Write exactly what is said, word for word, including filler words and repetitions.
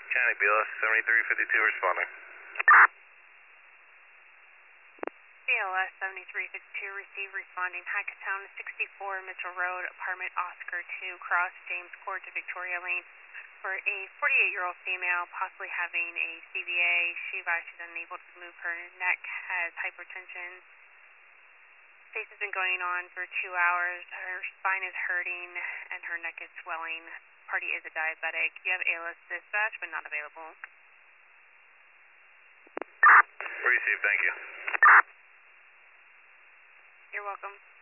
County B L S seventy-three fifty-two responding. B L S seventy-three fifty-two, receive responding Hackettstown sixty-four Mitchell Road, apartment Oscar two, cross James Court to Victoria Lane for a forty-eight-year-old female, possibly having a C V A. She advised she's unable to move her neck, has hypertension. Case has been going on for two hours. Her spine is hurting and her neck is swelling. Party is a diabetic. You have A L S dispatch, but not available. Received, thank you. You're welcome.